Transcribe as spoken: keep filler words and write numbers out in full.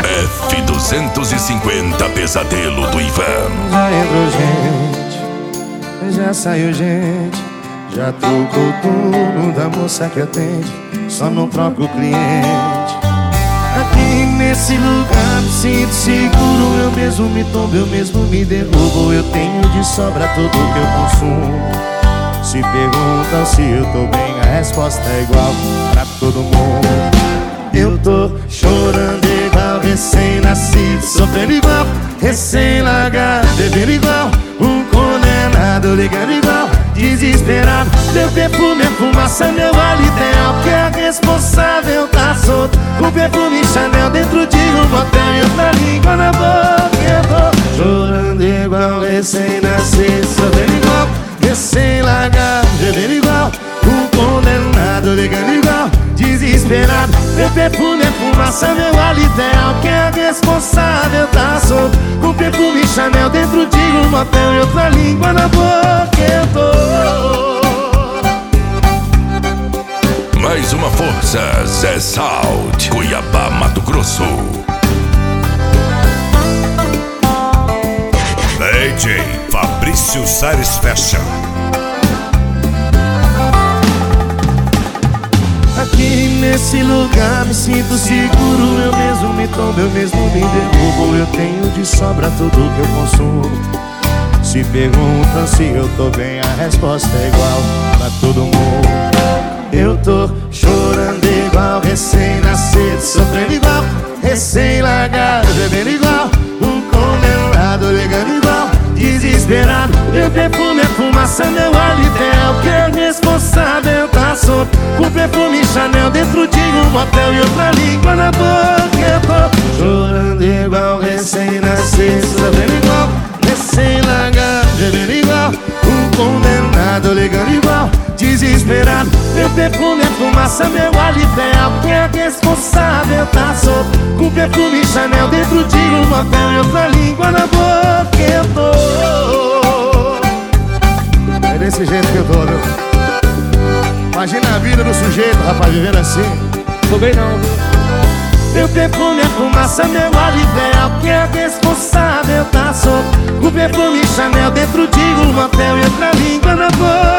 F duzentos e cinquenta Pesadelo do Ivan. Já entrou gente, já saiu gente, já trocou o turno da moça que atende, só não troca o cliente. Aqui nesse lugar me sinto seguro, eu mesmo me tombo, eu mesmo me derrubo. Eu tenho de sobra tudo que eu consumo. Se perguntam se eu tô bem, a resposta é igual pra todo mundo. Eu tô chorando igual recém-nascido, sofrendo igual recém-largado, bebendo igual um condenado, ligando igual desesperado. Meu perfume é fumaça, meu óleo ideal, que é responsável tá solto, com perfume Chanel dentro de um motel e outra língua na boca. Eu tô chorando igual recém-nascido, sofrendo igual recém-largado, bebendo igual um condenado, ligando igual desesperado. Meu perfume é fumaça, meu óleo ideal, que é responsável tá solto, com perfume Chanel dentro de um motel e outra língua na boca. Eu tô. Mais uma força, Zé Salt, Cuiabá, Mato Grosso. D J Fabrício Salles Fashion. Aqui nesse lugar me sinto seguro, eu mesmo me tombo, eu mesmo me derrubo. Eu tenho de sobra tudo que eu consumo. Se perguntam se eu tô bem, a resposta é igual pra todo mundo. Eu tô chorando igual recém-nascido, sofrendo igual recém-largado, bebendo igual um condenado, ligando igual desesperado. Meu perfume é fumaça, meu óleo ideal, que é responsável tá solto, com perfume Chanel dentro de um motel e outra língua na boca. Eu tô chorando igual recém-nascido, sofrendo igual recém-largado, bebendo igual um condenado, ligando igual desesperado. Meu perfume é fumaça, meu óleo ideal, que é responsável tá solto, com perfume Chanel dentro de um motel e outra língua na boca. Eu tô. É desse jeito que eu tô, viu? Imagina a vida do sujeito, rapaz, vivendo assim. Tô bem não. Meu perfume é fumaça, meu óleo ideal, que é responsável tá solto, com perfume Chanel dentro de um motel e outra língua na boca.